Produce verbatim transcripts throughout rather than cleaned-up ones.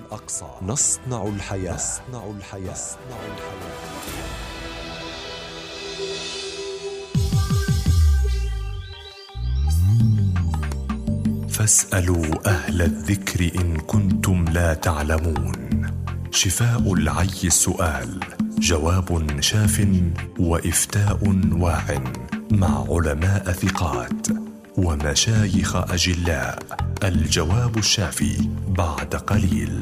الأقصى. نصنع الحياة. نصنع الحياة. نصنع الحياة. فاسألوا أهل الذكر إن كنتم لا تعلمون. شفاء العي السؤال، جواب شاف وإفتاء واع، مع علماء ثقات ومشايخ أجلاء. الجواب الشافي بعد قليل.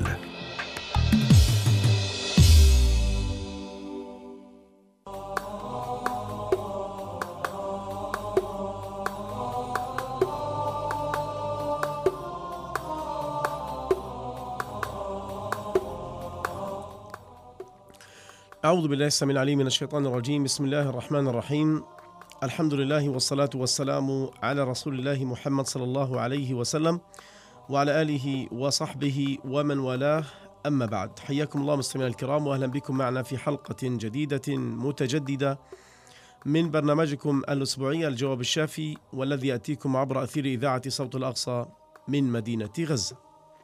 أعوذ بالله السميع العليم من الشيطان الرجيم. بسم الله الرحمن الرحيم. الحمد لله والصلاة والسلام على رسول الله محمد صلى الله عليه وسلم وعلى آله وصحبه ومن والاه، أما بعد. حياكم الله مستمعينا الكرام، وأهلا بكم معنا في حلقة جديدة متجددة من برنامجكم الأسبوعي الجواب الشافي، والذي يأتيكم عبر أثير إذاعة صوت الأقصى من مدينة غزة.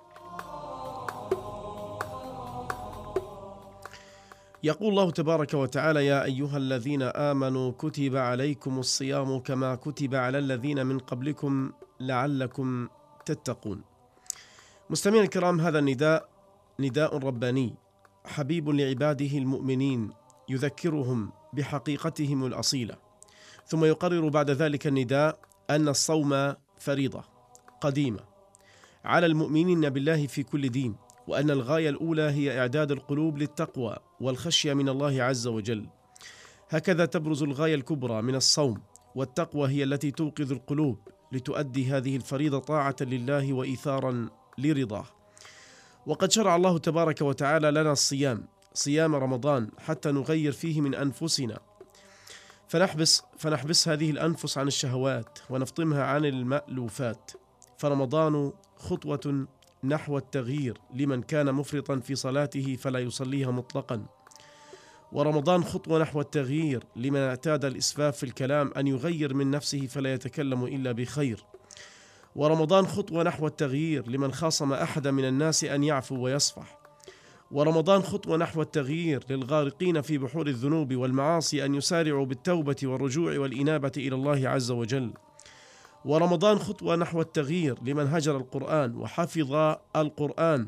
يقول الله تبارك وتعالى: يا أيها الذين آمنوا كتب عليكم الصيام كما كتب على الذين من قبلكم لعلكم تتقون. مستمعينا الكرام، هذا النداء نداء رباني حبيب لعباده المؤمنين، يذكرهم بحقيقتهم الأصيلة، ثم يقرر بعد ذلك النداء أن الصوم فريضة قديمة على المؤمنين بالله في كل دين، وأن الغاية الأولى هي إعداد القلوب للتقوى والخشية من الله عز وجل. هكذا تبرز الغاية الكبرى من الصوم، والتقوى هي التي توقظ القلوب لتؤدي هذه الفريضة طاعة لله وإيثارا لرضاه. وقد شرع الله تبارك وتعالى لنا الصيام، صيام رمضان، حتى نغير فيه من أنفسنا، فنحبس, فنحبس هذه الأنفس عن الشهوات ونفطمها عن المألوفات. فرمضان خطوة نحو التغيير لمن كان مفرطا في صلاته فلا يصليها مطلقا، ورمضان خطوة نحو التغيير لمن اعتاد الإسفاف في الكلام أن يغير من نفسه فلا يتكلم إلا بخير، ورمضان خطوة نحو التغيير لمن خاصم أحدا من الناس أن يعفو ويصفح، ورمضان خطوة نحو التغيير للغارقين في بحور الذنوب والمعاصي أن يسارعوا بالتوبة والرجوع والإنابة إلى الله عز وجل، ورمضان خطوة نحو التغيير لمن هجر القرآن وحفظ القرآن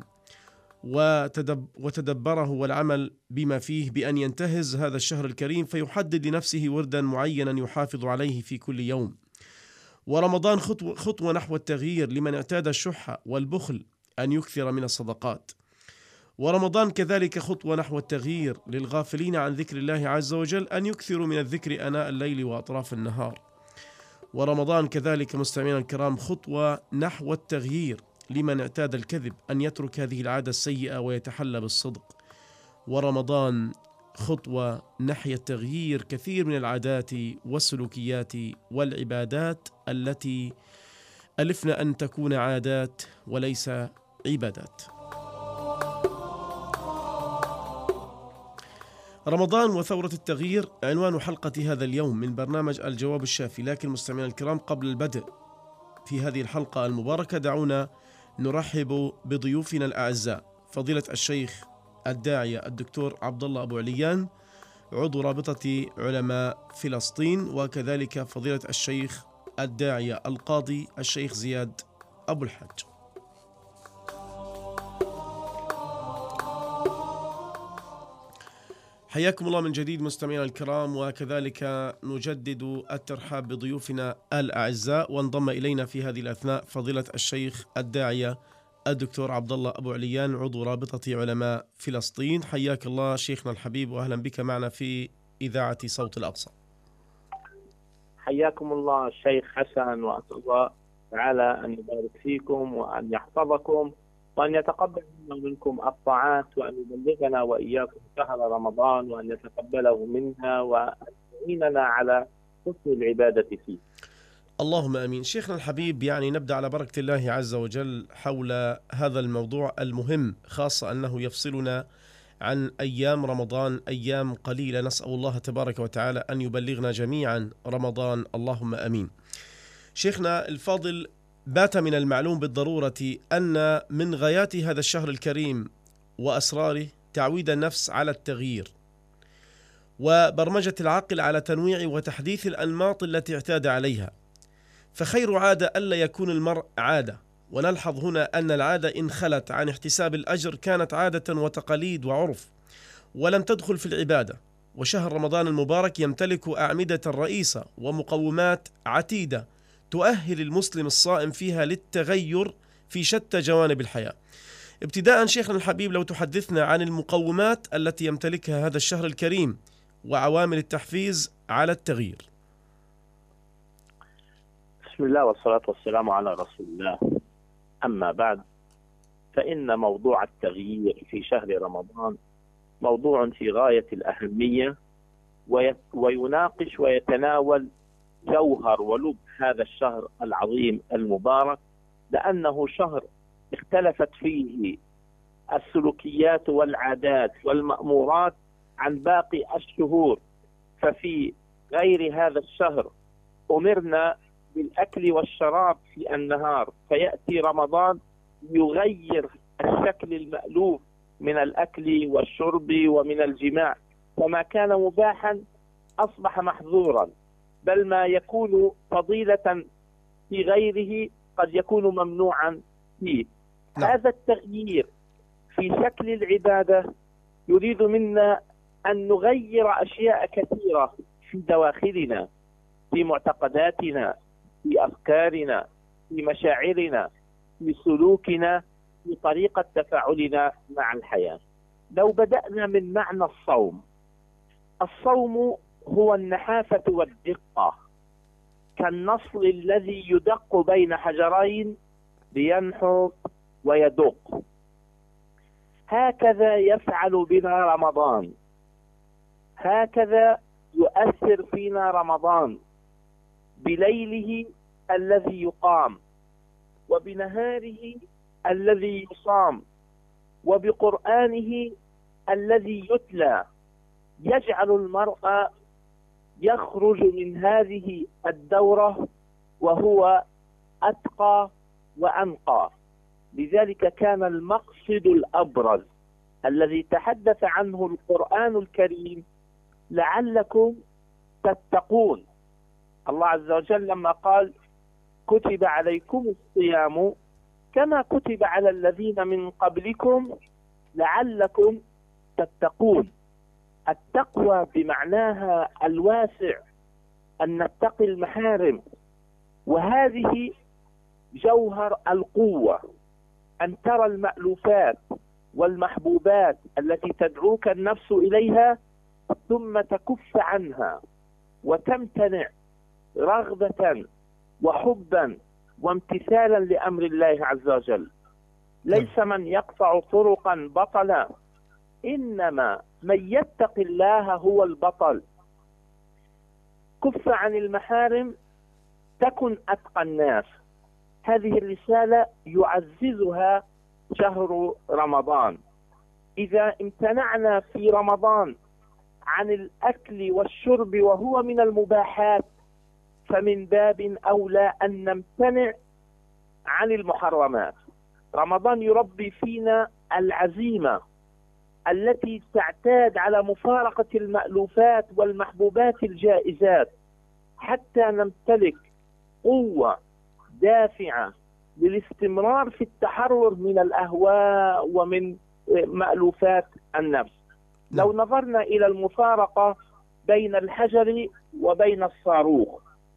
وتدبره والعمل بما فيه، بأن ينتهز هذا الشهر الكريم فيحدد لنفسه وردا معينا يحافظ عليه في كل يوم. ورمضان خطوة, خطوة نحو التغيير لمن اعتاد الشح والبخل أن يكثر من الصدقات. ورمضان كذلك خطوة نحو التغيير للغافلين عن ذكر الله عز وجل أن يكثروا من الذكر آناء الليل وأطراف النهار. ورمضان كذلك مستمعينا الكرام خطوة نحو التغيير لمن اعتاد الكذب أن يترك هذه العادة السيئة ويتحلى بالصدق. ورمضان خطوة نحو التغيير كثير من العادات والسلوكيات والعبادات التي ألفنا أن تكون عادات وليس عبادات. رمضان وثورة التغيير عنوان حلقة هذا اليوم من برنامج الجواب الشافي. لكن مستمعينا الكرام، قبل البدء في هذه الحلقة المباركة دعونا نرحب بضيوفنا الأعزاء، فضيلة الشيخ الداعية الدكتور عبد الله أبو عليان، عضو رابطة علماء فلسطين، وكذلك فضيلة الشيخ الداعية القاضي الشيخ زياد أبو الحج. حياكم الله من جديد مستمعينا الكرام، وكذلك نجدد الترحاب بضيوفنا الأعزاء. وانضم إلينا في هذه الأثناء فضيلة الشيخ الداعية الدكتور عبد الله أبو عليان، عضو رابطة علماء فلسطين. حياك الله شيخنا الحبيب، وأهلا بك معنا في إذاعة صوت الأقصى. حياكم الله الشيخ حسن، وأسأل الله تعالى أن يبارك فيكم وأن يحفظكم وأن يتقبل منا ومنكم الطاعات، وأن يبلغنا وإياكم شهر رمضان، وأن يتقبله منا وأن يعيننا على حسن العبادة فيه. اللهم آمين. شيخنا الحبيب، يعني نبدأ على بركة الله عز وجل حول هذا الموضوع المهم، خاصة أنه يفصلنا عن أيام رمضان أيام قليلة. نسأل الله تبارك وتعالى أن يبلغنا جميعا رمضان، اللهم آمين. شيخنا الفاضل، بات من المعلوم بالضرورة أن من غايات هذا الشهر الكريم وأسراره، تعويد النفس على التغيير، وبرمجة العقل على تنويع وتحديث الأنماط التي اعتاد عليها. فخير عادة ألا يكون المرء عادة. ونلحظ هنا أن العادة إن خلت عن احتساب الأجر كانت عادة وتقاليد وعرف، ولم تدخل في العبادة. وشهر رمضان المبارك يمتلك أعمدة رئيسة ومقومات عتيدة تؤهل المسلم الصائم فيها للتغير في شتى جوانب الحياة. ابتداء شيخنا الحبيب، لو تحدثنا عن المقومات التي يمتلكها هذا الشهر الكريم وعوامل التحفيز على التغيير. بسم الله والصلاة والسلام على رسول الله. أما بعد، فإن موضوع التغيير في شهر رمضان موضوع في غاية الأهمية، ويناقش ويتناول جوهر ولب هذا الشهر العظيم المبارك، لأنه شهر اختلفت فيه السلوكيات والعادات والمأمورات عن باقي الشهور. ففي غير هذا الشهر أمرنا بالأكل والشراب في النهار، فيأتي رمضان يغير الشكل المألوف من الأكل والشرب ومن الجماع، فما كان مباحا أصبح محظورا، بل ما يكون فضيلة في غيره قد يكون ممنوعا فيه. نعم. هذا التغيير في شكل العبادة يريد منا أن نغير أشياء كثيرة في دواخلنا، في معتقداتنا، في أفكارنا، في مشاعرنا، في سلوكنا، في طريقة تفاعلنا مع الحياة. لو بدأنا من معنى الصوم، الصوم هو النحافة والدقة، كالنصل الذي يدق بين حجرين لينحو ويدق. هكذا يفعل بنا رمضان، هكذا يؤثر فينا رمضان، بليله الذي يقام، وبنهاره الذي يصام، وبقرآنه الذي يتلى، يجعل المرء يخرج من هذه الدورة وهو أتقى وأنقى. لذلك كان المقصد الأبرز الذي تحدث عنه القرآن الكريم لعلكم تتقون. الله عز وجل لما قال كتب عليكم الصيام كما كتب على الذين من قبلكم لعلكم تتقون. التقوى بمعناها الواسع، أن نتقي المحارم، وهذه جوهر القوة، أن ترى المألوفات والمحبوبات التي تدعوك النفس إليها ثم تكف عنها وتمتنع رغبة وحبا وامتثالا لأمر الله عز وجل. ليس من يقطع طرقا بطلا، إنما من يتق الله هو البطل. كف عن المحارم تكن أتقى الناس. هذه الرسالة يعززها شهر رمضان. إذا امتنعنا في رمضان عن الأكل والشرب وهو من المباحات، فمن باب أولى أن نمتنع عن المحرمات. رمضان يربي فينا العزيمة التي تعتاد على مفارقة المألوفات والمحبوبات الجائزات، حتى نمتلك قوة دافعة للاستمرار في التحرر من الأهواء ومن مألوفات النفس. لو نظرنا إلى المفارقة بين الحجر وبين الصاروخ،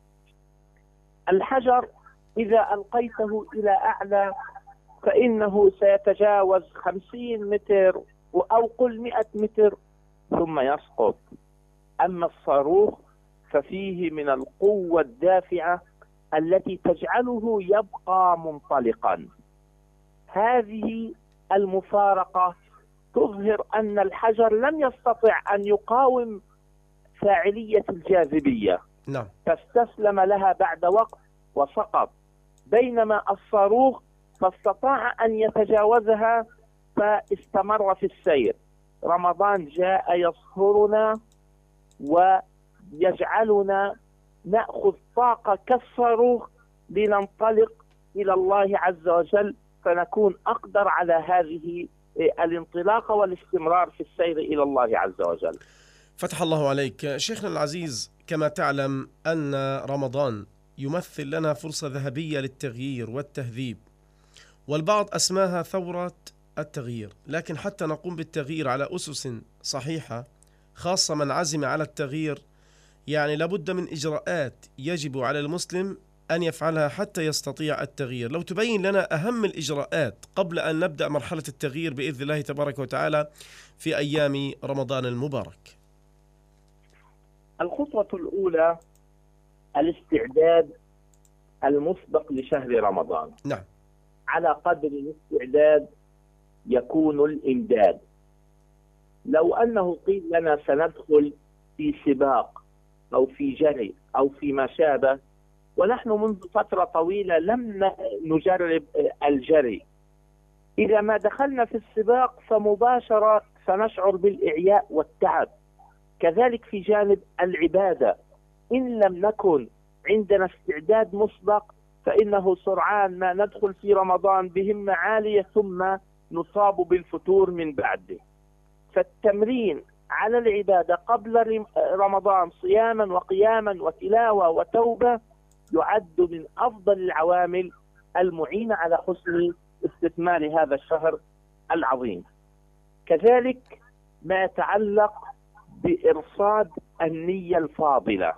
الحجر إذا ألقيته إلى أعلى فإنه سيتجاوز خمسين متر أو قل مئة متر ثم يسقط. أما الصاروخ ففيه من القوة الدافعة التي تجعله يبقى منطلقا. هذه المفارقة تظهر أن الحجر لم يستطع أن يقاوم فاعلية الجاذبية، نعم. فاستسلم لها بعد وقت وسقط، بينما الصاروخ فاستطاع أن يتجاوزها فاستمر في السير. رمضان جاء يصهرنا ويجعلنا نأخذ طاقة كالصاروخ لننطلق إلى الله عز وجل، فنكون أقدر على هذه الانطلاق والاستمرار في السير إلى الله عز وجل. فتح الله عليك. شيخنا العزيز، كما تعلم أن رمضان يمثل لنا فرصة ذهبية للتغيير والتهذيب، والبعض أسماها ثورة التغيير، لكن حتى نقوم بالتغيير على أسس صحيحة، خاصة من عزم على التغيير، يعني لابد من إجراءات يجب على المسلم أن يفعلها حتى يستطيع التغيير. لو تبين لنا أهم الإجراءات قبل أن نبدأ مرحلة التغيير بإذن الله تبارك وتعالى في أيام رمضان المبارك. الخطوة الأولى الاستعداد المسبق لشهر رمضان. نعم. على قدر الاستعداد يكون الإمداد. لو أنه قيل لنا سندخل في سباق أو في جري أو في ما شابه، ونحن منذ فترة طويلة لم نجرب الجري، إذا ما دخلنا في السباق فمباشرة سنشعر بالإعياء والتعب. كذلك في جانب العبادة، إن لم نكن عندنا استعداد مسبق فإنه سرعان ما ندخل في رمضان بهمة عالية ثم نصاب بالفتور من بعده. فالتمرين على العبادة قبل رمضان صياما وقياما وتلاوة وتوبة يعد من أفضل العوامل المعينة على حسن استثمار هذا الشهر العظيم. كذلك ما يتعلق بإرصاد النية الفاضلة.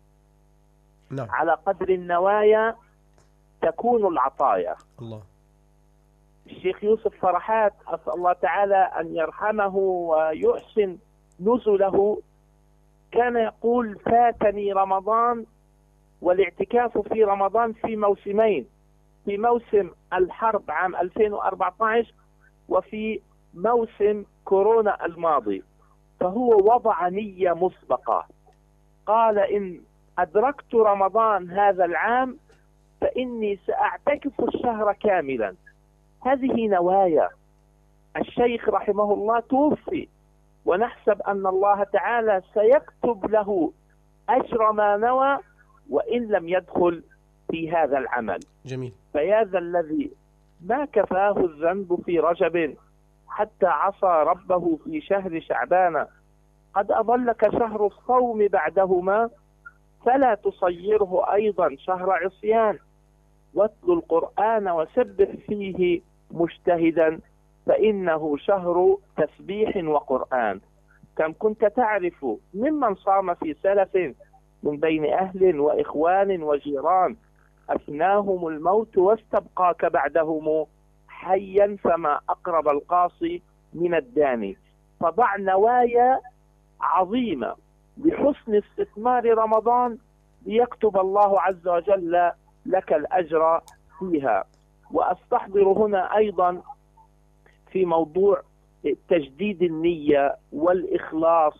نعم. على قدر النوايا تكون العطايا. الله. الشيخ يوسف فرحات أسأل الله تعالى أن يرحمه ويحسن نزله كان يقول: فاتني رمضان والاعتكاف في رمضان في موسمين، في موسم الحرب عام ألفين وأربعة عشر وفي موسم كورونا الماضي، فهو وضع نية مسبقة. قال: إن أدركت رمضان هذا العام فإني سأعتكف الشهر كاملا. هذه نوايا. الشيخ رحمه الله توفي ونحسب أن الله تعالى سيكتب له أجر ما نوى وإن لم يدخل في هذا العمل. جميل. فيا ذا الذي ما كفاه الذنب في رجب حتى عصى ربه في شهر شعبان، قد أضلك شهر الصوم بعدهما فلا تصيره أيضا شهر عصيان، واتل القرآن وسبح فيه مجتهدا فإنه شهر تسبيح وقرآن. كم كنت تعرف ممن صام في سلف من بين أهل وإخوان وجيران أفناهم الموت واستبقاك بعدهم حيا فما أقرب القاصي من الداني. فضع نوايا عظيمة لحسن استثمار رمضان ليكتب الله عز وجل لك الأجر فيها. وأستحضر هنا أيضا في موضوع تجديد النية والإخلاص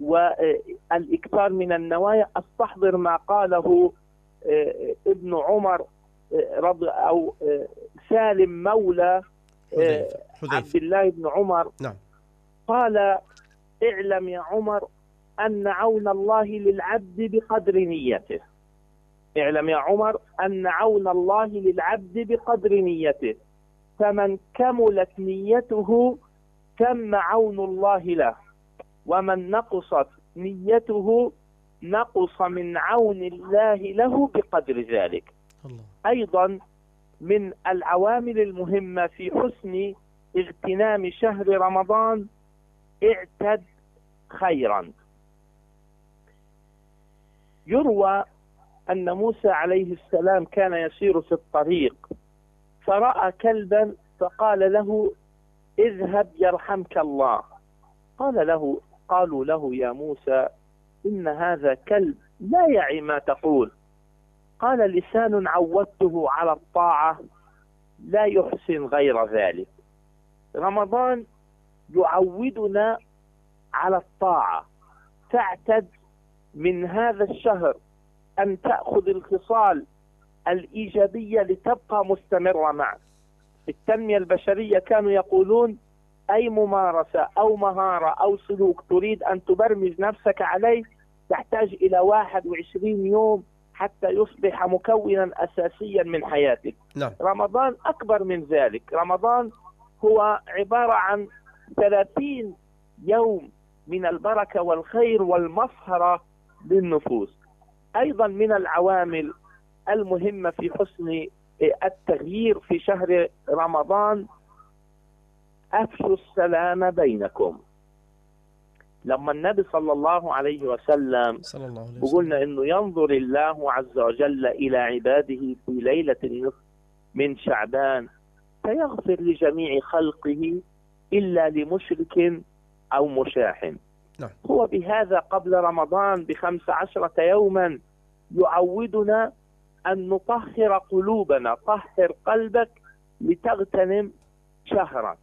والإكثار من النوايا، أستحضر ما قاله ابن عمر رضي أو سالم مولى عبد الله بن عمر. نعم. قال: اعلم يا عمر أن عون الله للعبد بقدر نيته. اعلم يا عمر أن عون الله للعبد بقدر نيته، فمن كملت نيته تم عون الله له، ومن نقصت نيته نقص من عون الله له بقدر ذلك. الله. أيضا من العوامل المهمة في حسن اغتنام شهر رمضان اعتد خيرا. يروى أن موسى عليه السلام كان يسير في الطريق فرأى كلبا فقال له: اذهب يرحمك الله. قال له قالوا له: يا موسى إن هذا كلب لا يعي ما تقول. قال: لسان عودته على الطاعة لا يحسن غير ذلك. رمضان يعودنا على الطاعة، تعتد من هذا الشهر أن تأخذ الخصال الإيجابية لتبقى مستمرة معك. التنمية البشرية كانوا يقولون: أي ممارسة أو مهارة أو سلوك تريد أن تبرمج نفسك عليه تحتاج إلى واحد وعشرين يوم حتى يصبح مكونا أساسيا من حياتك. نعم. رمضان أكبر من ذلك. رمضان هو عبارة عن ثلاثين يوم من البركة والخير والمصهرة للنفوس. أيضا من العوامل المهمة في حسن التغيير في شهر رمضان أفشوا السلام بينكم. لما النبي صلى الله عليه وسلم صلى الله عليه وسلم وقلنا إنه ينظر الله عز وجل إلى عباده في ليلة النصف من شعبان فيغفر لجميع خلقه إلا لمشرك أو مشاحن. نعم. هو بهذا قبل رمضان بخمس عشرة يوما يعودنا أن نطهر قلوبنا. طهر قلبك لتغتنم شهرا.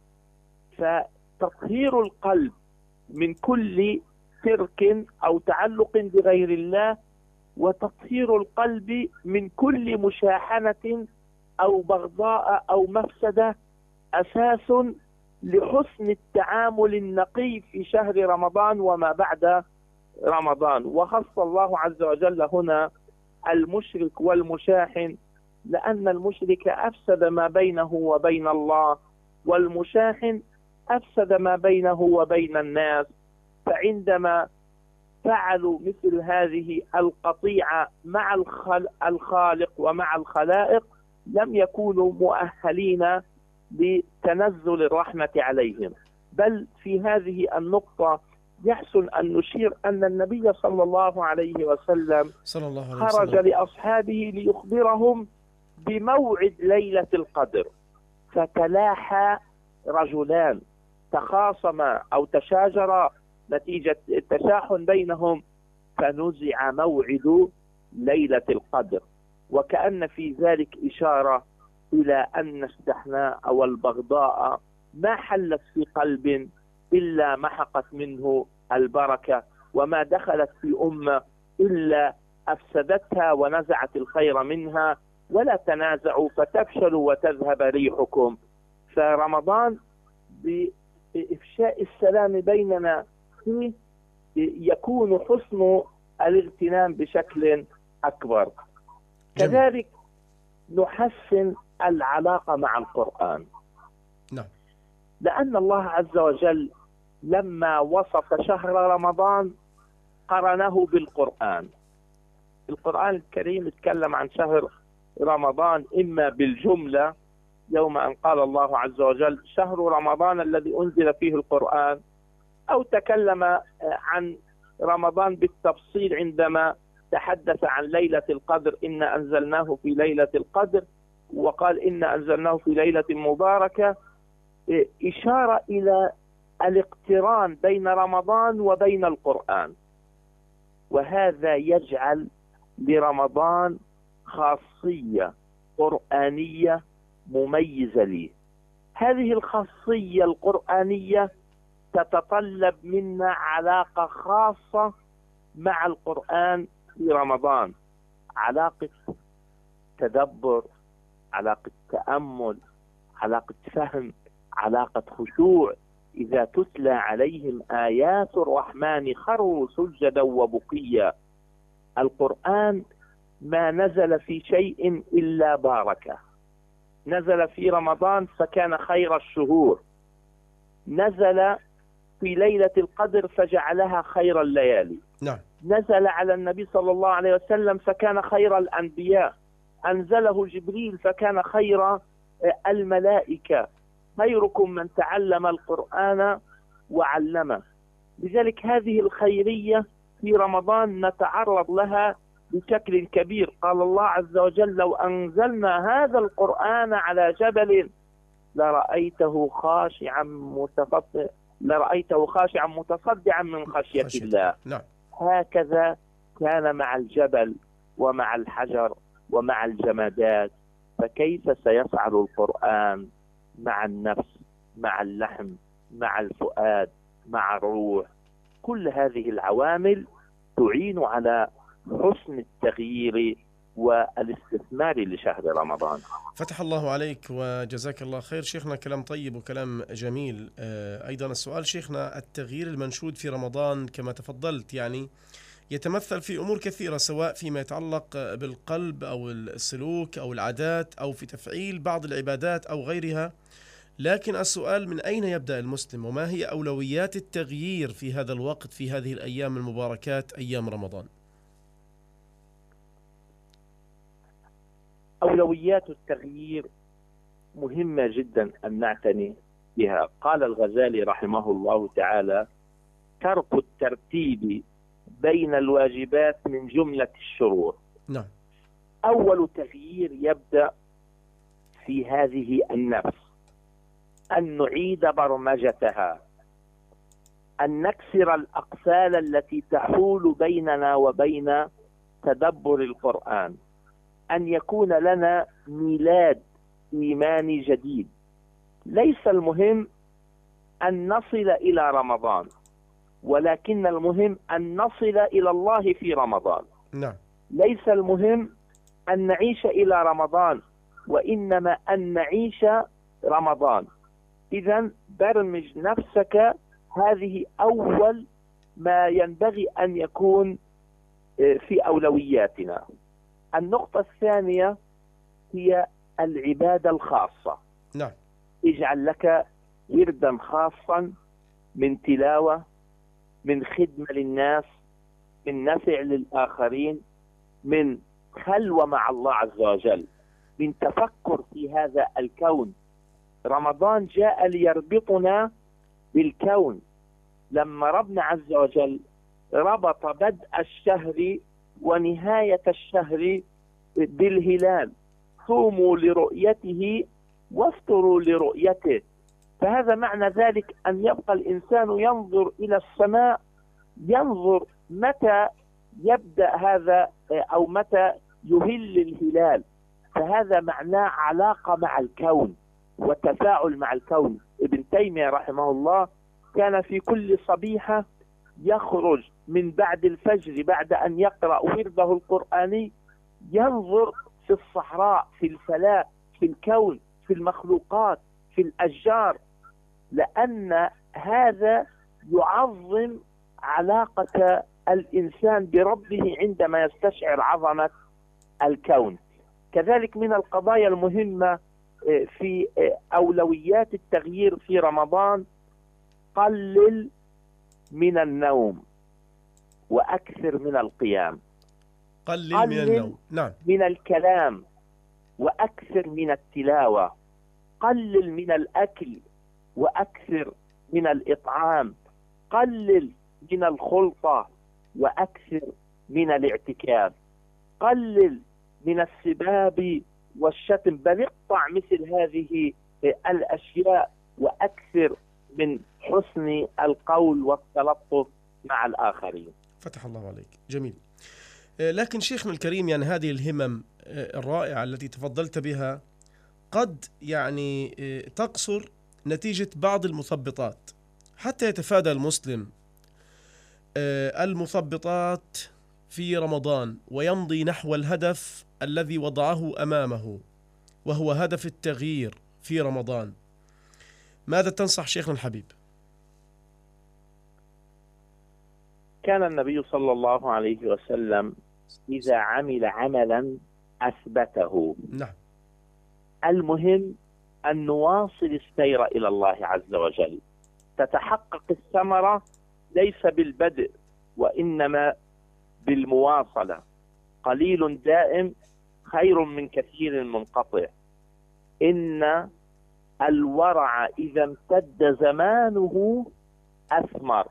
فتطهير القلب من كل شرك أو تعلق بغير الله، وتطهير القلب من كل مشاحنة أو بغضاء أو مفسدة أساس لحسن التعامل النقي في شهر رمضان وما بعد رمضان. وخص الله عز وجل هنا المشرك والمشاحن لأن المشرك أفسد ما بينه وبين الله، والمشاحن أفسد ما بينه وبين الناس. فعندما فعلوا مثل هذه القطيعة مع الخالق ومع الخلائق لم يكونوا مؤهلين لتنزل الرحمة عليهم. بل في هذه النقطة يحسن أن نشير أن النبي صلى الله عليه وسلم صلى الله عليه خرج وسلم لأصحابه ليخبرهم بموعد ليلة القدر، فتلاحى رجلان تخاصما أو تشاجرا نتيجة التشاحن بينهم فنزع موعد ليلة القدر. وكأن في ذلك إشارة إلى أن الشحناء أو البغضاء ما حلت في قلب إلا محقت منه البركة، وما دخلت في أمة إلا أفسدتها ونزعت الخير منها. ولا تنازعوا فتفشلوا وتذهب ريحكم. فرمضان بإفشاء السلام بيننا فيه يكون حسن الاغتنام بشكل أكبر. جميل. كذلك نحسن العلاقة مع القرآن. نعم. لأن الله عز وجل لما وصف شهر رمضان قرنه بالقرآن. القرآن الكريم يتكلم عن شهر رمضان إما بالجملة يوم أن قال الله عز وجل شهر رمضان الذي أنزل فيه القرآن، أو تكلم عن رمضان بالتفصيل عندما تحدث عن ليلة القدر إنا أنزلناه في ليلة القدر، وقال إنا أنزلناه في ليلة مباركة، إشارة إلى الاقتران بين رمضان وبين القرآن. وهذا يجعل لرمضان خاصية قرآنية مميزة لي. هذه الخاصية القرآنية تتطلب منا علاقة خاصة مع القرآن في رمضان، علاقة تدبر، علاقة تأمل، علاقة فهم، علاقة خشوع. إذا تتلى عليهم آيات الرحمن خروا سجدا وبكيا. القرآن ما نزل في شيء إلا باركة. نزل في رمضان فكان خير الشهور، نزل في ليلة القدر فجعلها خير الليالي. نعم. نزل على النبي صلى الله عليه وسلم فكان خير الأنبياء. أنزله جبريل فكان خير الملائكة. خيركم من تعلم القرآن وعلمه. لذلك هذه الخيرية في رمضان نتعرض لها بشكل كبير. قال الله عز وجل لو أنزلنا هذا القرآن على جبل لرأيته خاشعا متصدعا لرأيته خاشعا متصدعا من خشية, خشية الله. نعم. هكذا كان مع الجبل ومع الحجر ومع الجمادات، فكيف سيفعل القرآن مع النفس، مع اللحم، مع الفؤاد، مع الروح؟ كل هذه العوامل تعين على حسن التغيير والاستثمار لشهر رمضان. فتح الله عليك وجزاك الله خير شيخنا، كلام طيب وكلام جميل. أيضا السؤال شيخنا، التغيير المنشود في رمضان كما تفضلت يعني يتمثل في أمور كثيرة، سواء فيما يتعلق بالقلب أو السلوك أو العادات أو في تفعيل بعض العبادات أو غيرها. لكن السؤال من أين يبدأ المسلم، وما هي أولويات التغيير في هذا الوقت، في هذه الأيام المباركات أيام رمضان؟ أولويات التغيير مهمة جدا أن نعتني بها. قال الغزالي رحمه الله تعالى: ترك الترتيب بين الواجبات من جملة الشرور. نعم. أول تغيير يبدأ في هذه النفس، أن نعيد برمجتها، أن نكسر الأقفال التي تحول بيننا وبين تدبر القرآن، أن يكون لنا ميلاد إيماني جديد. ليس المهم أن نصل إلى رمضان، ولكن المهم أن نصل إلى الله في رمضان. نعم. ليس المهم أن نعيش إلى رمضان، وإنما أن نعيش رمضان. إذن برمج نفسك، هذه أول ما ينبغي أن يكون في أولوياتنا. النقطة الثانية هي العبادة الخاصة. نعم. اجعل لك وردا خاصا من تلاوة، من خدمة للناس، من نفع للآخرين، من خلوة مع الله عز وجل، من تفكر في هذا الكون. رمضان جاء ليربطنا بالكون. لما ربنا عز وجل ربط بدء الشهر ونهاية الشهر بالهلال: صوموا لرؤيته وافطروا لرؤيته. فهذا معنى ذلك أن يبقى الإنسان ينظر إلى السماء، ينظر متى يبدأ هذا أو متى يهل الهلال. فهذا معناه علاقة مع الكون وتفاعل مع الكون. ابن تيمية رحمه الله كان في كل صبيحة يخرج من بعد الفجر بعد أن يقرأ ورده القرآني، ينظر في الصحراء، في الفلاة، في الكون، في المخلوقات، في الأشجار، لأن هذا يعظم علاقة الإنسان بربه عندما يستشعر عظمة الكون. كذلك من القضايا المهمة في أولويات التغيير في رمضان: قلل من النوم وأكثر من القيام. قلل, قلل من النوم. نعم. من الكلام وأكثر من التلاوة. قلل من الأكل وأكثر من الإطعام. قلل من الخلطة وأكثر من الاعتكاف. قلل من السباب والشتم، بل اقطع مثل هذه الأشياء، وأكثر من حسن القول والتلطف مع الآخرين. فتح الله عليك. جميل. لكن شيخنا الكريم، يعني هذه الهمم الرائعة التي تفضلت بها قد يعني تقصر نتيجة بعض المثبطات، حتى يتفادى المسلم المثبطات في رمضان ويمضي نحو الهدف الذي وضعه أمامه، وهو هدف التغيير في رمضان. ماذا تنصح شيخنا الحبيب؟ كان النبي صلى الله عليه وسلم إذا عمل عملا أثبته. نعم. المهم أن نواصل السير إلى الله عز وجل. تتحقق الثمرة ليس بالبدء وإنما بالمواصلة. قليل دائم خير من كثير منقطع. إن الورع إذا امتد زمانه أثمر.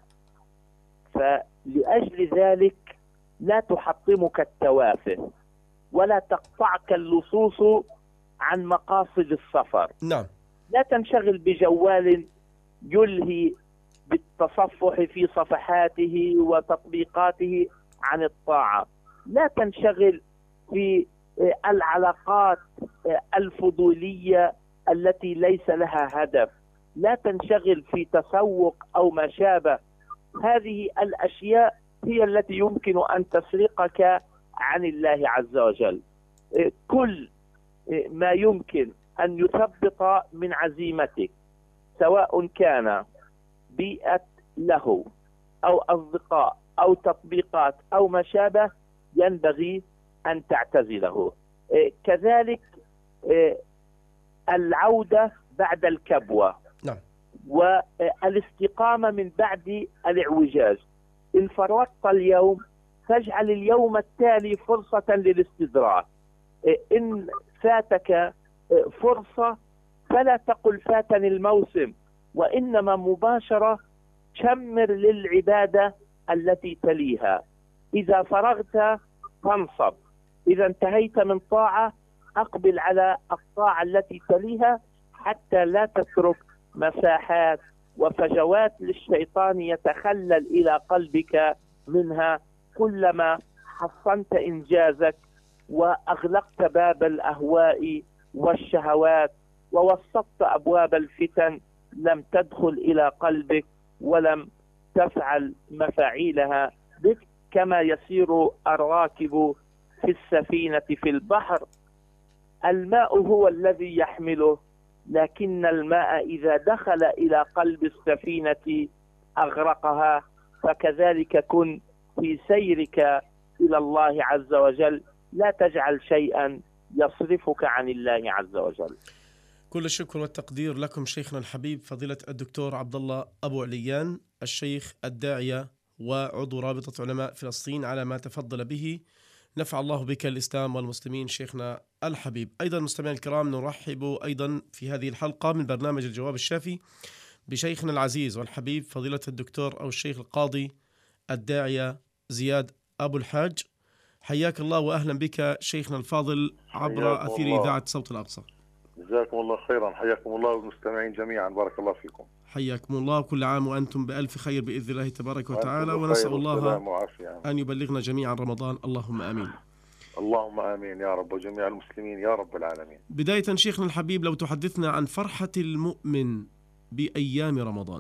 فلأجل ذلك لا تحطمك التوافه ولا تقطعك اللصوص عن مقاصد السفر. نعم. لا تنشغل بجوال يلهي بالتصفح في صفحاته وتطبيقاته عن الطاعة. لا تنشغل في العلاقات الفضولية التي ليس لها هدف. لا تنشغل في تسوق أو ما شابه. هذه الأشياء هي التي يمكن أن تسرقك عن الله عز وجل. كل ما يمكن أن يثبط من عزيمتك، سواء كان بيئة له أو أصدقاء أو تطبيقات أو ما شابه، ينبغي أن تعتزله. كذلك العودة بعد الكبوة، نعم. والاستقامة من بعد الاعوجاج. إن فرطت اليوم فاجعل اليوم التالي فرصة للاستدراك. إن فاتك فرصة فلا تقل فاتني الموسم، وإنما مباشرة شمر للعبادة التي تليها. إذا فرغت فانصب، إذا انتهيت من طاعة أقبل على الطاعة التي تليها، حتى لا تترك مساحات وفجوات للشيطان يتخلل إلى قلبك منها كلما حصنت إنجازك وأغلقت باب الأهواء والشهوات ووسطت أبواب الفتن. لم تدخل إلى قلبك ولم تفعل مفاعيلها بك، كما يسير الراكب في السفينة في البحر. الماء هو الذي يحمله، لكن الماء إذا دخل إلى قلب السفينة أغرقها. فكذلك كن في سيرك إلى الله عز وجل، لا تجعل شيئا يصرفك عن الله عز وجل. كل الشكر والتقدير لكم شيخنا الحبيب فضيلة الدكتور عبد الله أبو عليان، الشيخ الداعية وعضو رابطة علماء فلسطين، على ما تفضل به. نفع الله بك الإسلام والمسلمين شيخنا الحبيب. أيضا مستمعينا الكرام، نرحب أيضا في هذه الحلقة من برنامج الجواب الشافي بشيخنا العزيز والحبيب فضيلة الدكتور أو الشيخ القاضي الداعية زياد أبو الحاج. حياك الله وأهلا بك شيخنا الفاضل عبر أثير إذاعة صوت الأقصى. جزاكم الله خيرا، حياكم الله والمستمعين جميعا، بارك الله فيكم. حياكم الله، كل عام وأنتم بألف خير بإذن الله تبارك وتعالى، ونسأل الله أن يبلغنا جميعا رمضان، اللهم آمين. اللهم آمين يا رب، وجميع المسلمين يا رب العالمين. بداية شيخنا الحبيب، لو تحدثنا عن فرحة المؤمن بأيام رمضان.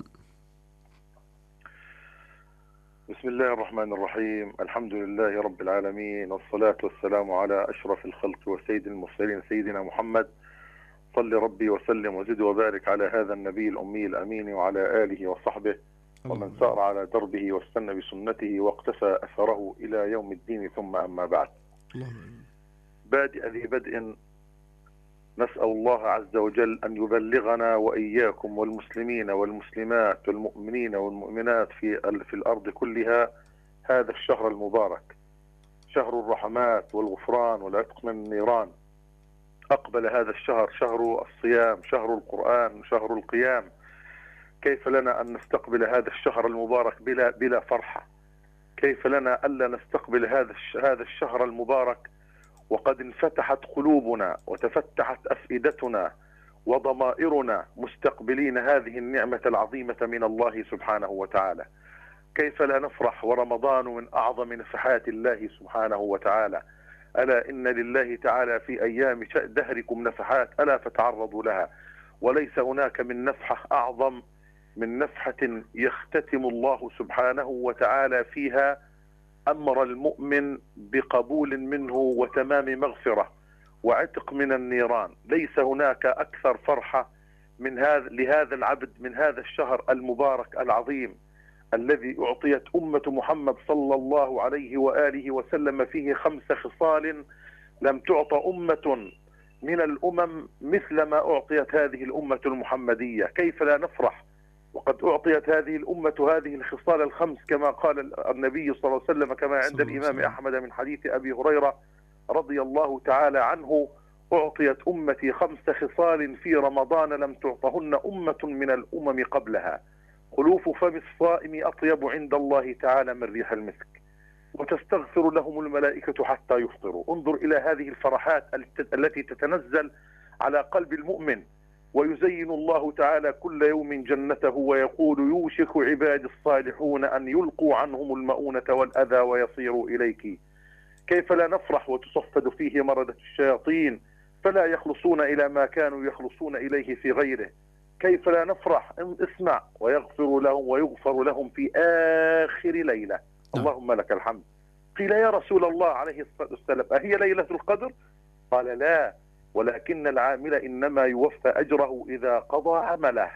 بسم الله الرحمن الرحيم، الحمد لله رب العالمين، والصلاة والسلام على أشرف الخلق وسيد المرسلين سيدنا محمد. صل ربي وسلم وزد وبارك على هذا النبي الأمي الأمين وعلى آله وصحبه ومن سار على دربه واستنى بسنته واقتفى أثره إلى يوم الدين، ثم أما بعد. بادئ ذي بدء، نسأل الله عز وجل أن يبلغنا وإياكم والمسلمين والمسلمات والمؤمنين والمؤمنات في في الأرض كلها هذا الشهر المبارك، شهر الرحمات والغفران والعتق من النيران. أقبل هذا الشهر، شهر الصيام، شهر القرآن، شهر القيام. كيف لنا أن نستقبل هذا الشهر المبارك بلا بلا فرحة؟ كيف لنا ألا نستقبل هذا هذا الشهر المبارك وقد انفتحت قلوبنا وتفتحت أفئدتنا وضمائرنا مستقبلين هذه النعمة العظيمة من الله سبحانه وتعالى؟ كيف لا نفرح ورمضان من أعظم نفحات الله سبحانه وتعالى؟ ألا إن لله تعالى في أيام دهركم نفحات ألا فتعرضوا لها، وليس هناك من نفحة أعظم من نفحة يختتم الله سبحانه وتعالى فيها أمر المؤمن بقبول منه وتمام مغفرة وعتق من النيران. ليس هناك أكثر فرحة من هذا لهذا العبد من هذا الشهر المبارك العظيم الذي أعطيت أمة محمد صلى الله عليه وآله وسلم فيه خمس خصال لم تعطى أمة من الأمم مثل ما أعطيت هذه الأمة المحمدية. كيف لا نفرح وقد أعطيت هذه الأمة هذه الخصال الخمس كما قال النبي صلى الله عليه وسلم، كما عند الإمام أحمد من حديث أبي هريرة رضي الله تعالى عنه: أعطيت أمتي خمس خصال في رمضان لم تعطهن أمة من الأمم قبلها: خلوف فم الصائم أطيب عند الله تعالى من ريح المسك، وتستغفر لهم الملائكة حتى يفطروا. انظر إلى هذه الفرحات التي تتنزل على قلب المؤمن. ويزين الله تعالى كل يوم جنته ويقول: يوشك عبادي الصالحون أن يلقوا عنهم المؤونة والأذى ويصيروا إليك. كيف لا نفرح وتصفد فيه مردة الشياطين فلا يخلصون إلى ما كانوا يخلصون إليه في غيره. كيف لا نفرح؟ اسمع: ويغفر لهم ويغفر لهم في آخر ليلة. اللهم لك الحمد. قيل: يا رسول الله عليه الصلاة والسلام أهي ليلة القدر؟ قال: لا، ولكن العامل إنما يوفى أجره إذا قضى عمله.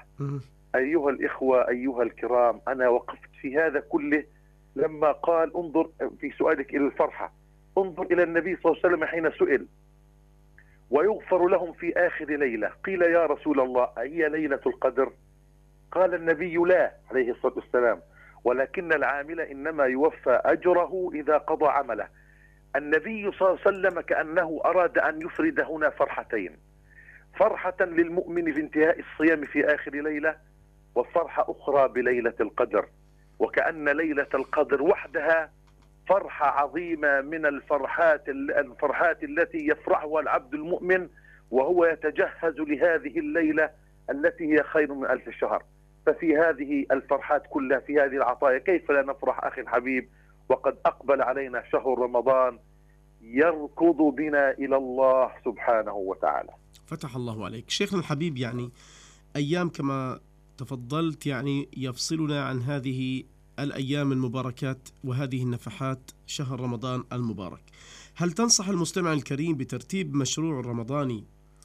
أيها الإخوة أيها الكرام، أنا وقفت في هذا كله لما قال، انظر في سؤالك إلى الفرحة، انظر إلى النبي صلى الله عليه وسلم حين سئل ويغفر لهم في آخر ليلة. قيل يا رسول الله هي ليلة القدر؟ قال النبي لا عليه الصلاة والسلام، ولكن العامل إنما يوفى أجره إذا قضى عمله. النبي صلى الله عليه وسلم كأنه أراد أن يفرد هنا فرحتين: فرحة للمؤمن في انتهاء الصيام في آخر ليلة، وفرحة أخرى بليلة القدر. وكأن ليلة القدر وحدها فرحة عظيمة من الفرحات الفرحات التي يفرحها العبد المؤمن وهو يتجهز لهذه الليلة التي هي خير من ألف شهر. ففي هذه الفرحات كلها، في هذه العطايا، كيف لا نفرح أخي الحبيب وقد أقبل علينا شهر رمضان يركض بنا إلى الله سبحانه وتعالى. فتح الله عليك شيخنا الحبيب. يعني أيام كما تفضلت يعني يفصلنا عن هذه الأيام المباركات وهذه النفحات شهر رمضان المبارك. هل تنصح المستمع الكريم بترتيب مشروع رمضاني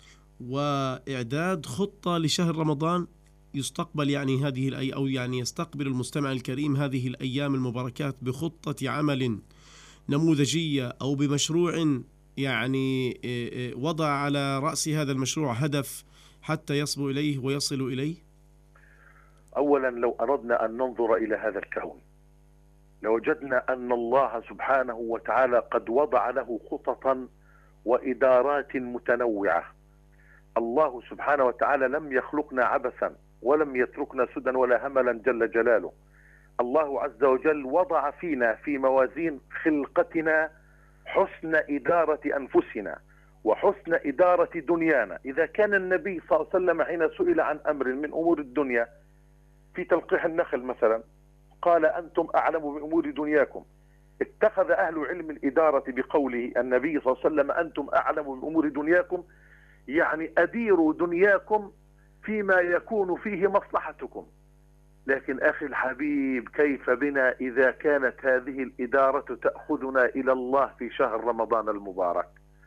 وإعداد خطة لشهر رمضان يستقبل يعني هذه الأي أو يعني يستقبل المستمع الكريم هذه الأيام المباركات بخطة عمل نموذجية أو بمشروع يعني وضع على رأس هذا المشروع هدف حتى يصبو إليه ويصل إليه؟ أولا لو أردنا أن ننظر إلى هذا الكون لوجدنا أن الله سبحانه وتعالى قد وضع له خططا وإدارات متنوعة. الله سبحانه وتعالى لم يخلقنا عبثا ولم يتركنا سدى ولا هملا جل جلاله. الله عز وجل وضع فينا في موازين خلقتنا حسن إدارة أنفسنا وحسن إدارة دنيانا. إذا كان النبي صلى الله عليه وسلم حين سئل عن أمر من أمور الدنيا في تلقيح النخل مثلا قال أنتم أعلم بأمور دنياكم، اتخذ أهل علم الإدارة بقوله النبي صلى الله عليه وسلم أنتم أعلم بأمور دنياكم، يعني أديروا دنياكم فيما يكون فيه مصلحتكم. لكن أخي الحبيب كيف بنا إذا كانت هذه الإدارة تأخذنا إلى الله في شهر رمضان المبارك؟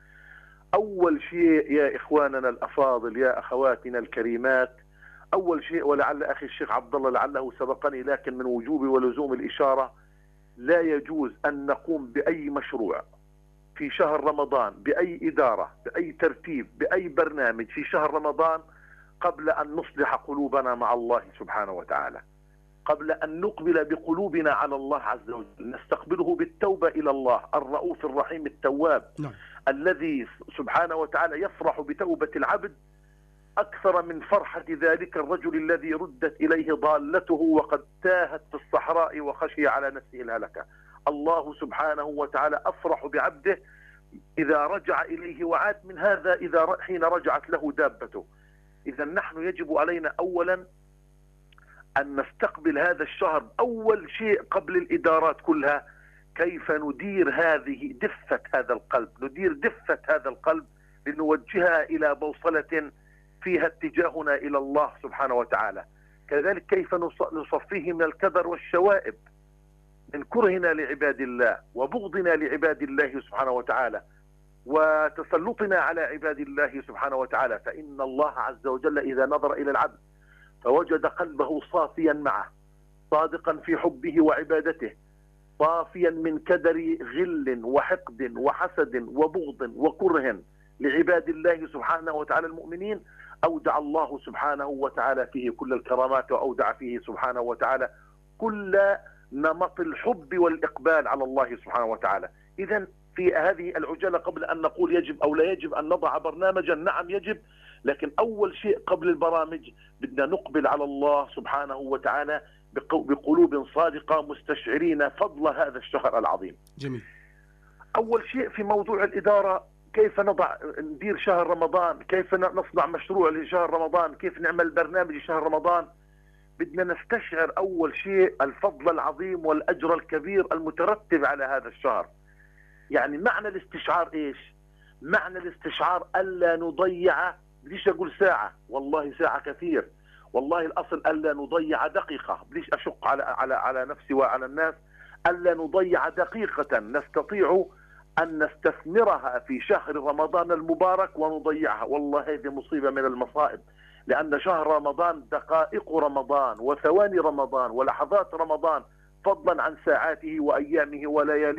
أول شيء يا إخواننا الأفاضل يا أخواتنا الكريمات، أول شيء ولعل أخي الشيخ عبد الله لعله سبقني لكن من وجوب ولزوم الإشارة، لا يجوز أن نقوم بأي مشروع في شهر رمضان بأي إدارة بأي ترتيب بأي برنامج في شهر رمضان قبل أن نصلح قلوبنا مع الله سبحانه وتعالى، قبل أن نقبل بقلوبنا على الله عز وجل، نستقبله بالتوبة إلى الله الرؤوف الرحيم التواب نعم. الذي سبحانه وتعالى يفرح بتوبة العبد أكثر من فرحة ذلك الرجل الذي ردت إليه ضالته وقد تاهت في الصحراء وخشي على نفسه الهلكة. الله سبحانه وتعالى أفرح بعبده إذا رجع إليه وعاد من هذا إذا حين رجعت له دابته. إذا نحن يجب علينا أولا أن نستقبل هذا الشهر أول شيء قبل الإدارات كلها كيف ندير هذه دفة هذا القلب، ندير دفة هذا القلب لنوجهها إلى بوصلة فيها اتجاهنا إلى الله سبحانه وتعالى. كذلك كيف نصفيه من الكدر والشوائب، من كرهنا لعباد الله وبغضنا لعباد الله سبحانه وتعالى وتسلطنا على عباد الله سبحانه وتعالى. فإن الله عز وجل إذا نظر إلى العبد فوجد قلبه صافيا معه صادقا في حبه وعبادته صافيا من كدر غل وحقد وحسد وبغض وكره لعباد الله سبحانه وتعالى المؤمنين، أودع الله سبحانه وتعالى فيه كل الكرامات وأودع فيه سبحانه وتعالى كل نمط الحب والإقبال على الله سبحانه وتعالى. إذن في هذه العجالة قبل أن نقول يجب أو لا يجب أن نضع برنامجا، نعم يجب، لكن أول شيء قبل البرامج بدنا نقبل على الله سبحانه وتعالى بقلوب صادقة مستشعرين فضل هذا الشهر العظيم. جميل. أول شيء في موضوع الإدارة كيف نضع ندير شهر رمضان، كيف نصنع مشروع لشهر رمضان، كيف نعمل برنامج لشهر رمضان. بدنا نستشعر أول شيء الفضل العظيم والأجر الكبير المترتب على هذا الشهر. يعني معنى الاستشعار إيش؟ معنى الاستشعار ألا نضيع، ليش أقول ساعة؟ والله ساعة كثير، والله الأصل ألا نضيع دقيقة، ليش أشق على على على نفسي وعلى الناس؟ ألا نضيع دقيقة نستطيع أن نستثمرها في شهر رمضان المبارك ونضيعها. والله هذه مصيبة من المصائب، لأن شهر رمضان دقائق رمضان وثواني رمضان ولحظات رمضان فضلا عن ساعاته وأيامه ولياليه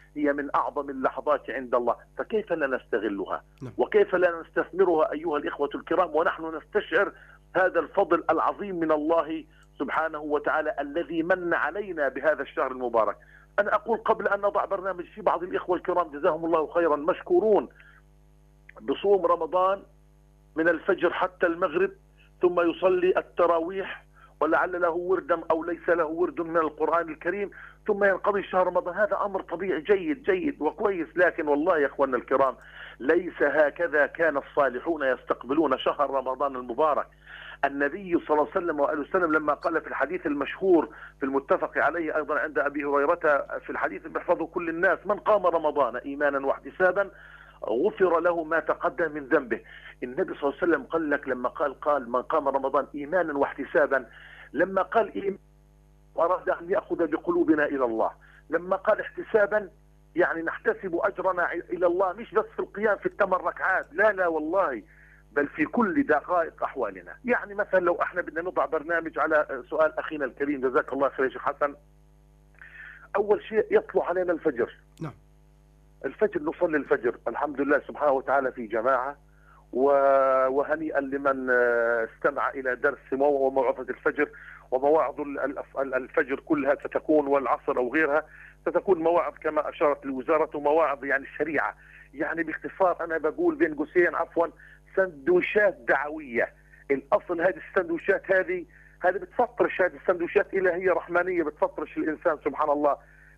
هي من أعظم اللحظات عند الله، فكيف لا نستغلها نعم. وكيف لا نستثمرها أيها الإخوة الكرام، ونحن نستشعر هذا الفضل العظيم من الله سبحانه وتعالى الذي من علينا بهذا الشهر المبارك. أنا أقول قبل أن نضع برنامج، في بعض الإخوة الكرام جزاهم الله خيرا مشكورون بصوم رمضان من الفجر حتى المغرب، ثم يصلي التراويح ولعل له وردا أو ليس له ورد من القرآن الكريم، ثم ينقضي شهر رمضان. هذا أمر طبيعي جيد جيد وكويس، لكن والله يا أخواننا الكرام ليس هكذا كان الصالحون يستقبلون شهر رمضان المبارك. النبي صلى الله عليه وسلم وآله وسلم لما قال في الحديث المشهور في المتفق عليه أيضا عند أبي هريرة في الحديث اللي بيحفظه كل الناس: من قام رمضان إيمانا واحتسابا غفر له ما تقدم من ذنبه. النبي صلى الله عليه وسلم قال لك لما قال قال من قام رمضان إيمانا واحتسابا، لما قال إيمان أراد أن يأخذ بقلوبنا إلى الله، لما قال احتسابا يعني نحتسب أجرنا إلى الله، مش بس في القيام في الثمان ركعات، لا لا والله، بل في كل دقائق أحوالنا. يعني مثلا لو احنا بدنا نضع برنامج على سؤال أخينا الكريم جزاك الله خير يا شيخ حسن، أول شيء يطلع علينا الفجر. نعم. الفجر نصلي الفجر الحمد لله سبحانه وتعالى في جماعة، وهنيئا لمن استمع إلى درس وموعظة الفجر، ومواعظ الفجر كلها ستكون والعصر أو غيرها ستكون مواعظ كما أشارت الوزارة، مواعظ يعني الشريعة. يعني باختصار أنا بقول بين قوسين عفوا سندويشات دعوية. الأصل هذه السندويشات هذه هذه بتفطرش، هذه السندويشات إلهية رحمانية بتفطرش الإنسان سبحان الله،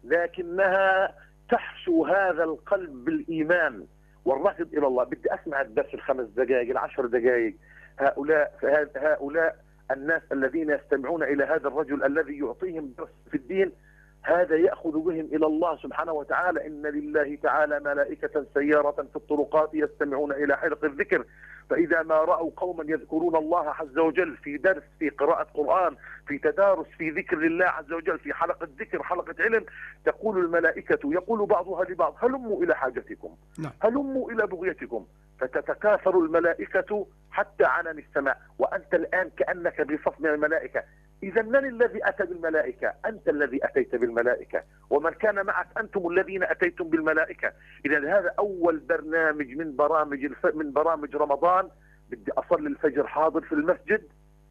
لكنها تحشو هذا القلب بالإيمان والرغب إلى الله. بدي أسمع الدرس الخمس دقائق العشر دقائق، هؤلاء هؤلاء الناس الذين يستمعون إلى هذا الرجل الذي يعطيهم درس في الدين، هذا يأخذ بهم إلى الله سبحانه وتعالى. إن لله تعالى ملائكة سيارة في الطرقات يستمعون إلى حلق الذكر، فإذا ما رأوا قوما يذكرون الله عز وجل في درس، في قراءة قرآن، في تدارس، في ذكر لله عز وجل، في حلقة ذكر، حلقة علم، تقول الملائكة يقول بعضها لبعض هلموا إلى حاجتكم، هلموا إلى بغيتكم، فتتكاثر الملائكة حتى عنان السماء، وأنت الآن كأنك بصف من الملائكة. إذا من الذي أتى بالملائكة؟ أنت الذي أتيت بالملائكة، ومن كان معك أنتم الذين أتيتم بالملائكة. إذا هذا أول برنامج من برامج الف... من برامج رمضان. بدي أصلي الفجر حاضر في المسجد،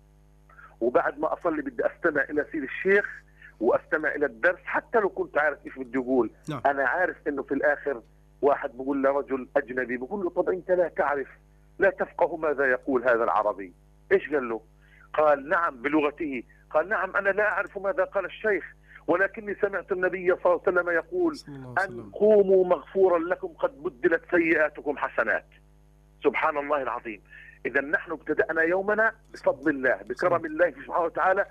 وبعد ما أصلي بدي أستمع إلى سيد الشيخ وأستمع إلى الدرس، حتى لو كنت عارف إيش بدي أقول. نعم. أنا عارف إنه في الآخر واحد بقول لرجل أجنبي، بقول له طب أنت لا تعرف، لا تفقه ماذا يقول هذا العربي. إيش قال له؟ قال نعم بلغته. قال نعم أنا لا أعرف ماذا قال الشيخ، ولكني سمعت النبي صلى الله عليه وسلم يقول أن قوموا مغفورا لكم قد بدلت سيئاتكم حسنات. سبحان الله العظيم. إذا نحن ابتدأنا يومنا بفضل الله بكرم الله سبحانه وتعالى،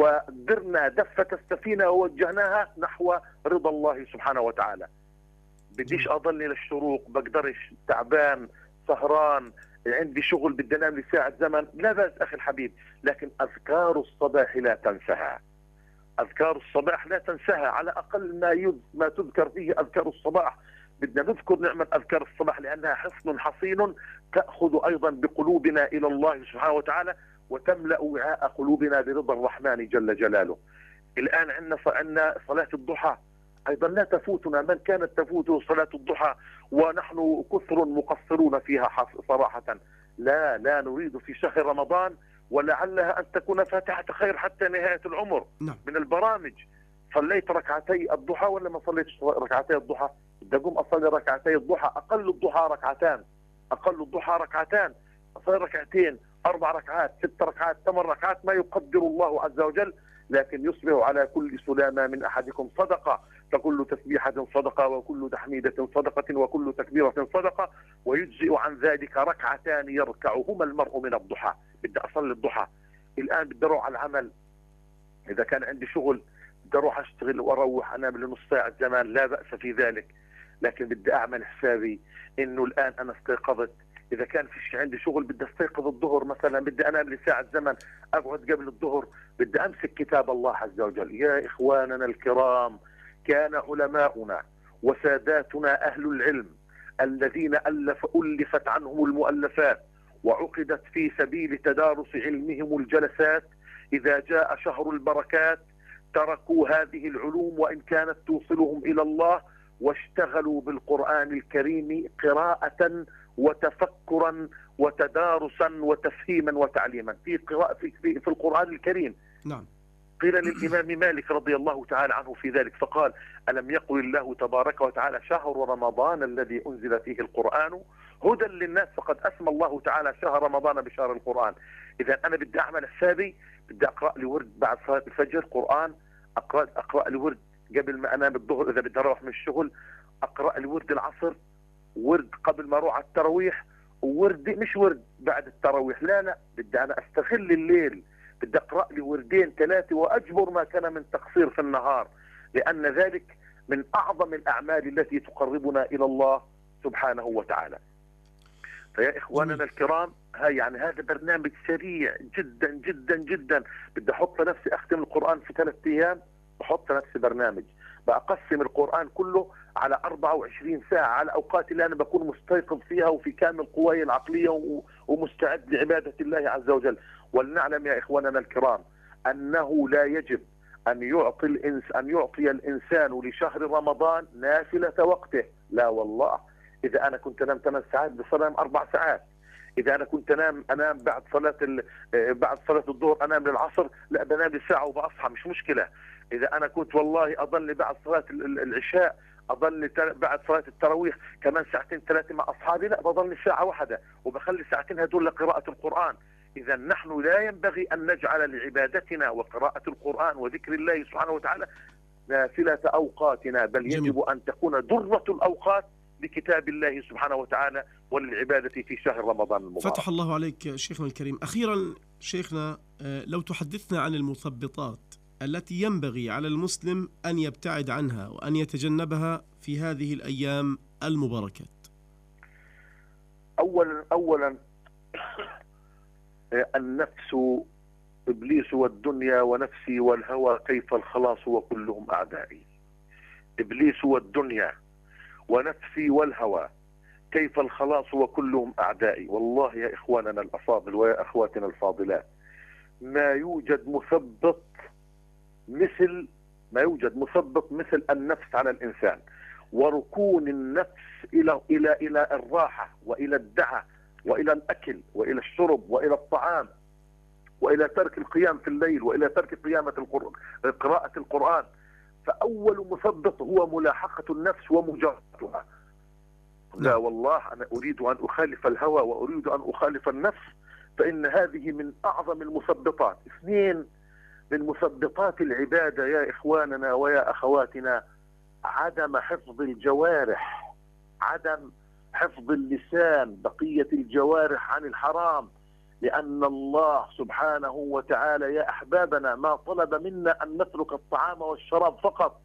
ودرنا دفة السفينة ووجهناها نحو رضا الله سبحانه وتعالى. بديش أضلني للشروق، بقدرش، تعبان، سهران، عندي شغل بدي انام لي ساعة زمن، لا بأس أخي الحبيب، لكن أذكار الصباح لا تنسها. أذكار الصباح لا تنسها، على أقل ما يذ... ما تذكر فيه أذكار الصباح. بدنا نذكر نعمة أذكار الصباح لأنها حصن حصين تأخذ أيضا بقلوبنا إلى الله سبحانه وتعالى، وتملأ وعاء قلوبنا برضا الرحمن جل جلاله. الآن عندنا صلاة الضحى أيضا لا تفوتنا، من كانت تفوته صلاة الضحى ونحن كثر مقصرون فيها صراحة. لا لا نريد في شهر رمضان ولعلها أن تكون فاتحة خير حتى نهاية العمر. نعم. من البرامج. صليت ركعتي الضحى ولا ما صليت ركعتي الضحى؟ بدي أقوم أصلي ركعتي الضحى، أقل الضحى ركعتان، أقل الضحى ركعتان، أصلي ركعتين، أربع ركعات، ست ركعات، ثمان ركعات، ما يقدر الله عز وجل. لكن يصبح على كل سلامة من أحدكم صدقة، فكل تسبيحة صدقة، وكل تحميدة صدقة، وكل تكبيرة صدقة، ويجزئ عن ذلك ركعتان يركعهما المرء من الضحى. بدي أصلي الضحى. الآن بدي أروح على العمل، إذا كان عندي شغل بدي أروح أشتغل وأروح أنام لنص ساعة زمان، لا بأس في ذلك، لكن بدي أعمل حسابي إنه الآن أنا استيقظت، إذا كان في عندي شغل بدي استيقظ الظهر مثلا، بدي أنام لساعة زمن، أقعد قبل الظهر، بدي أمسك كتاب الله عز وجل. يا إخواننا الكرام، كان علماؤنا وساداتنا أهل العلم الذين ألف ألفت عنهم المؤلفات وعقدت في سبيل تدارس علمهم الجلسات، إذا جاء شهر البركات تركوا هذه العلوم وإن كانت توصلهم إلى الله، واشتغلوا بالقرآن الكريم قراءة وتفكرا وتدارسا وتفهيما وتعليما في قراءة في, في, في القرآن الكريم. نعم. قيل للإمام مالك رضي الله تعالى عنه في ذلك فقال: ألم يقل الله تبارك وتعالى شهر رمضان الذي أنزل فيه القرآن هدى للناس، فقد أسمى الله تعالى شهر رمضان بشهر القرآن. إذا أنا بدي أعمل حسابي، بدي أقرأ لي ورد بعد صلاة الفجر قرآن، أقرأ أقرأ لي ورد قبل ما أنام الظهر إذا بدي أروح من الشغل، أقرأ لي ورد العصر، ورد قبل ما أروح على التراويح، وورد مش ورد بعد التراويح، لا لا بدي أنا أستغل الليل، بدي أقرأ لي وردين ثلاثة وأجبر ما كان من تقصير في النهار، لأن ذلك من أعظم الأعمال التي تقربنا إلى الله سبحانه وتعالى. فيا إخواننا الكرام، هاي يعني هذا برنامج سريع جدا جدا جدا. بدي أحط نفسي أختم القرآن في ثلاث أيام، بحط نفسي برنامج بقسم القرآن كله على أربعة وعشرين ساعة على أوقات اللي أنا بكون مستيقظ فيها وفي كامل قواي العقلية ومستعد لعبادة الله عز وجل. ولنعلم يا إخواننا الكرام أنه لا يجب أن يعطي الإنس أن يعطي الإنسان لشهر رمضان نافلة وقته، لا والله. إذا أنا كنت أنام ثمان ساعات بصير أنام أربع ساعات، إذا أنا كنت أنام أنام بعد صلاة بعد صلاة الظهر أنام للعصر، لا بنام لي ساعة وبأصحى مش مشكلة. إذا أنا كنت والله أضل بعد صلاة العشاء أضل بعد صلاة التراويح كمان ساعتين ثلاثة مع أصحابي، لا بضلني ساعة واحدة وبخلي ساعتين هدول لقراءة القرآن. إذا نحن لا ينبغي أن نجعل لعبادتنا وقراءة القرآن وذكر الله سبحانه وتعالى نافلة أوقاتنا، بل يجب جميل. أن تكون درة الأوقات لكتاب الله سبحانه وتعالى وللعبادة في شهر رمضان المبارك. فتح الله عليك شيخنا الكريم. أخيرا شيخنا، لو تحدثنا عن المثبطات التي ينبغي على المسلم أن يبتعد عنها وأن يتجنبها في هذه الأيام المباركات. أولا أولا النفس إبليس والدنيا ونفسي والهوى كيف الخلاص وكلهم أعدائي. إبليس والدنيا ونفسي والهوى كيف الخلاص وكلهم أعدائي. والله يا إخواننا الأفاضل ويا أخواتنا الفاضلات، ما يوجد مثبط مثل ما يوجد مثبط مثل النفس على الإنسان، وركون النفس إلى إلى إلى الراحة وإلى الدعة وإلى الأكل وإلى الشرب وإلى الطعام وإلى ترك القيام في الليل وإلى ترك قيامة القرآن قراءة القرآن. فأول مثبط هو ملاحقة النفس ومجاهدتها. لا والله أنا أريد أن أخالف الهوى وأريد أن أخالف النفس، فإن هذه من أعظم المثبطات. اثنين من مثبطات العبادة يا إخواننا ويا أخواتنا عدم حفظ الجوارح، عدم حفظ اللسان، بقية الجوارح عن الحرام، لأن الله سبحانه وتعالى يا أحبابنا ما طلب منا أن نترك الطعام والشراب فقط،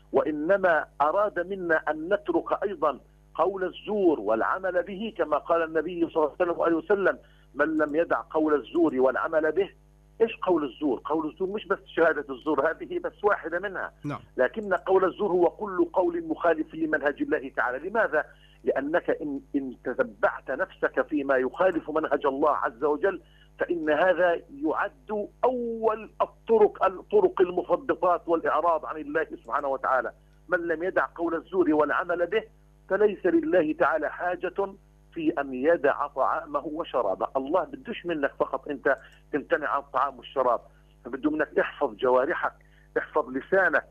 وإنما أراد منا أن نترك أيضا قول الزور والعمل به، كما قال النبي صلى الله عليه وسلم: من لم يدع قول الزور والعمل به. إيش قول الزور؟ قول الزور مش بس شهادة الزور، هذه بس واحدة منها. نعم. لكن قول الزور هو كل قول مخالف لمنهج الله تعالى. لماذا؟ لأنك إن, إن تتبعت نفسك فيما يخالف منهج الله عز وجل فإن هذا يعد أول الطرق الطرق المثبطات والإعراض عن الله سبحانه وتعالى. من لم يدع قول الزور والعمل به فليس لله تعالى حاجة في أن يدع طعامه وشرابه. الله بدوش منك فقط أنت تمتنع عن الطعام والشراب، فبده منك احفظ جوارحك، احفظ لسانك،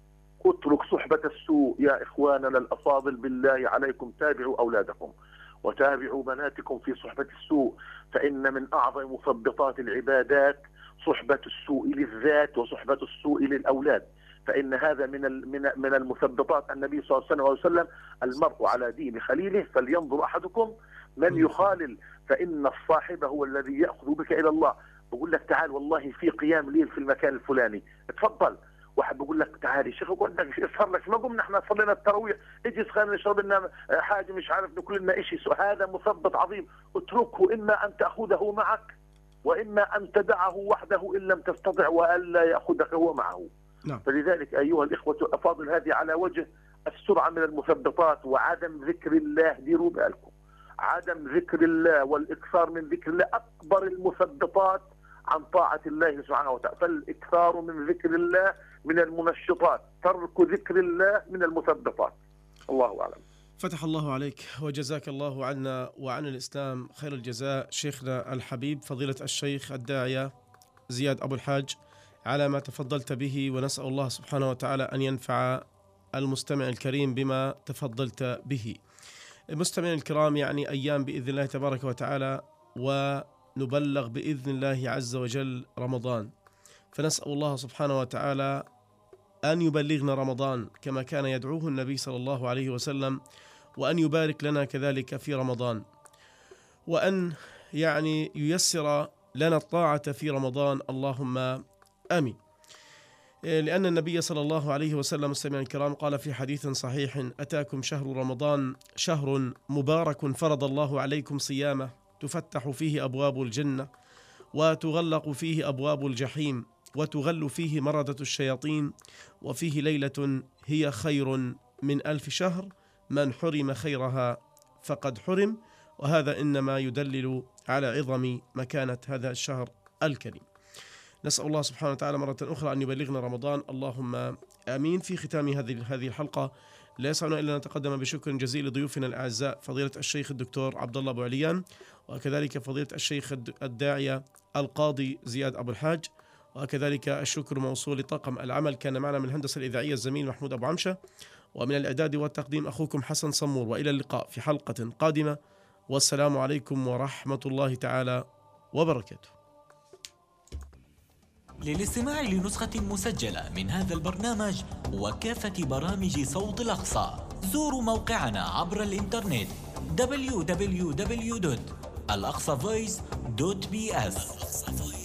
اترك صحبة السوء. يا إخواننا الأفاضل بالله عليكم تابعوا أولادكم وتابعوا بناتكم في صحبة السوء، فإن من أعظم مثبطات العبادات صحبة السوء للذات وصحبة السوء للأولاد، فإن هذا من من من المثبطات. النبي صلى الله عليه وسلم: المرء على دين خليله فلينظر أحدكم من يخالل، فإن الصاحب هو الذي يأخذ بك إلى الله. بقول لك تعال والله في قيام ليل في المكان الفلاني، اتفضل. واحد بقول لك تعالي شيخ قلت لك اسهر لك، ما قمنا احنا صلينا التراويح، اجي خلينا نشرب لنا حاجه مش عارف ناكل لنا شيء. هذا مثبط عظيم، اتركه، اما ان تاخذه معك واما ان تدعه وحده ان لم تستطع والا ياخذك هو معه. نعم. فلذلك ايها الاخوه الافاضل هذه على وجه السرعه من المثبطات وعدم ذكر الله. ديروا بالكم، عدم ذكر الله والاكثار من ذكر الله اكبر المثبطات عن طاعة الله سبحانه وتعالى. فالإكثار من ذكر الله من المنشطات، ترك ذكر الله من المثبطات. الله أعلم. فتح الله عليك وجزاك الله عنا وعن الإسلام خير الجزاء شيخنا الحبيب فضيلة الشيخ الداعية زياد أبو الحاج على ما تفضلت به، ونسأل الله سبحانه وتعالى أن ينفع المستمع الكريم بما تفضلت به. المستمعين الكرام، يعني أيام بإذن الله تبارك وتعالى ونبلغ بإذن الله عز وجل رمضان، فنسأل الله سبحانه وتعالى أن يبلغنا رمضان كما كان يدعوه النبي صلى الله عليه وسلم، وأن يبارك لنا كذلك في رمضان، وأن يعني ييسر لنا الطاعة في رمضان، اللهم آمين. لأن النبي صلى الله عليه وسلم مستمعين الكرام قال في حديث صحيح: أتاكم شهر رمضان شهر مبارك فرض الله عليكم صيامه، تفتح فيه أبواب الجنة وتغلق فيه أبواب الجحيم وتغل فيه مردة الشياطين، وفيه ليلة هي خير من ألف شهر، من حرم خيرها فقد حرم. وهذا إنما يدلل على عظم مكانة هذا الشهر الكريم. نسأل الله سبحانه وتعالى مرة أخرى أن يبلغنا رمضان، اللهم آمين. في ختام هذه هذه الحلقة لا يسعنا إلا أن نتقدم بشكر جزيل لضيوفنا الأعزاء فضيلة الشيخ الدكتور عبد الله أبو عليان، وكذلك فضيلة الشيخ الداعية القاضي زياد أبو الحاج، وكذلك الشكر موصول لطاقم العمل. كان معنا من الهندسة الإذاعية الزميل محمود أبو عمشة، ومن الإعداد والتقديم أخوكم حسن صمور. وإلى اللقاء في حلقة قادمة، والسلام عليكم ورحمة الله تعالى وبركاته. للاستماع لنسخة مسجلة من هذا البرنامج وكافة برامج صوت الأقصى، زوروا موقعنا عبر الإنترنت دبليو دبليو دبليو دوت الأقصى فويس دوت بي إس.